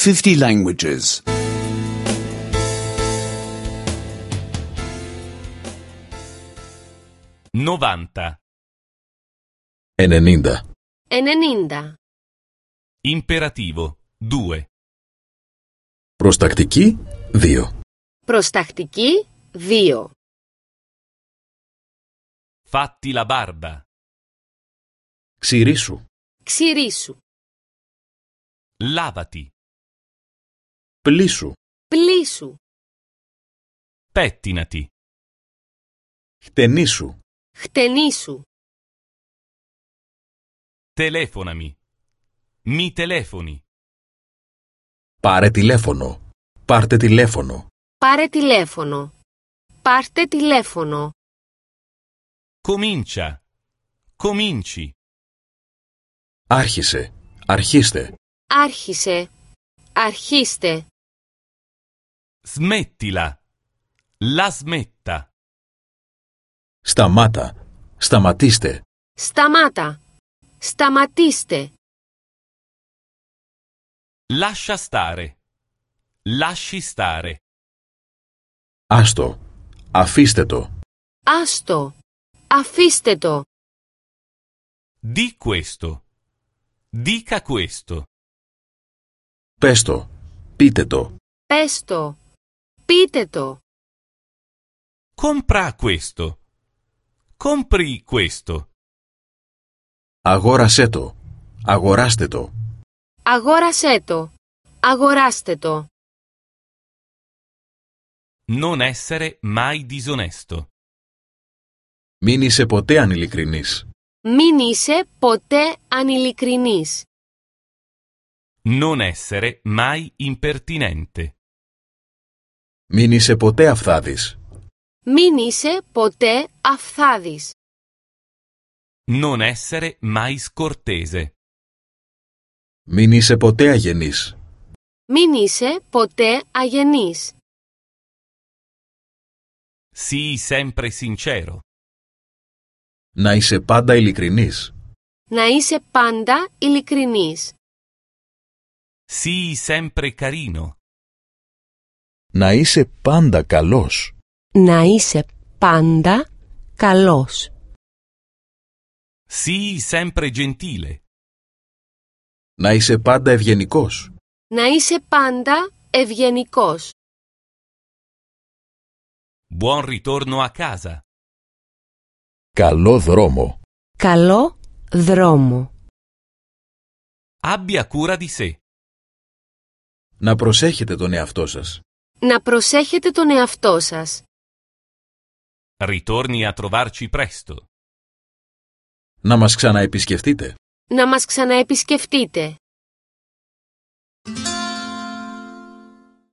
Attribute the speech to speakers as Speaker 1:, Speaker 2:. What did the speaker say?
Speaker 1: 50 languages.
Speaker 2: 90.
Speaker 3: 90.
Speaker 4: 90.
Speaker 2: Imperativo 2.
Speaker 3: Προστακτική 2.
Speaker 4: Προστακτική 2.
Speaker 2: Fatti la barba.
Speaker 3: Ξηρίσου.
Speaker 4: Ξηρίσου.
Speaker 2: Lavati.
Speaker 3: Πλύσου.
Speaker 4: Πλύσου.
Speaker 2: Pettinati.
Speaker 3: Χτενίσου.
Speaker 4: Χτενίσου.
Speaker 2: Telefonami. Mi telefoni.
Speaker 3: Πάρε τηλέφωνο. Πάρτε τηλέφωνο.
Speaker 4: Πάρε τηλέφωνο. Πάρτε τηλέφωνο.
Speaker 2: Comincia. Cominci.
Speaker 3: Άρχισε. Αρχίστε.
Speaker 4: Άρχισε. Αρχίστε.
Speaker 2: Smettila. La smetta.
Speaker 3: Σταμάτα. Σταματήστε.
Speaker 4: Σταμάτα. Σταματήστε.
Speaker 2: Lascia stare. Lasci stare.
Speaker 3: Άστο. Αφήστε το.
Speaker 4: Άστο. Αφήστε το.
Speaker 2: Di questo. Dica questo.
Speaker 3: Πες το. Πείτε το.
Speaker 4: Πες το. Πείτε το.
Speaker 2: Compra questo. Compri questo.
Speaker 3: Αγόρασέ το. Αγοράστε το.
Speaker 4: Αγόρασέ το. Αγοράστε το.
Speaker 2: Non essere mai disonesto.
Speaker 3: Μην είσαι ποτέ ανηλικρινής.
Speaker 4: Μην είσαι ποτέ ανηλικρινής.
Speaker 2: Non essere mai impertinente.
Speaker 3: Μην είσαι ποτέ αυθάδης.
Speaker 4: Μην είσαι ποτέ αυθάδης.
Speaker 2: Non essere mai scortese.
Speaker 3: Μην είσαι ποτέ αγενής.
Speaker 4: Μην είσαι ποτέ αγενής.
Speaker 2: Sii sempre sincero.
Speaker 3: Να είσαι πάντα ειλικρινής.
Speaker 4: Να είσαι πάντα ειλικρινής.
Speaker 2: Sii sempre carino.
Speaker 3: Να είσαι πάντα καλός.
Speaker 4: Να είσαι πάντα καλός.
Speaker 2: Sii sempre gentile.
Speaker 3: Να είσαι πάντα ευγενικός.
Speaker 4: Να είσαι πάντα ευγενικός.
Speaker 2: Buon ritorno a casa.
Speaker 3: Καλό δρόμο.
Speaker 4: Καλό δρόμο.
Speaker 2: Abbia cura di sé.
Speaker 3: Να προσέχετε τον εαυτό σας.
Speaker 4: Να προσέχετε τον εαυτό σας.
Speaker 2: Ritorni a trovarci presto.
Speaker 3: Να μας ξαναεπισκεφτείτε.
Speaker 4: Να μας ξαναεπισκεφτείτε.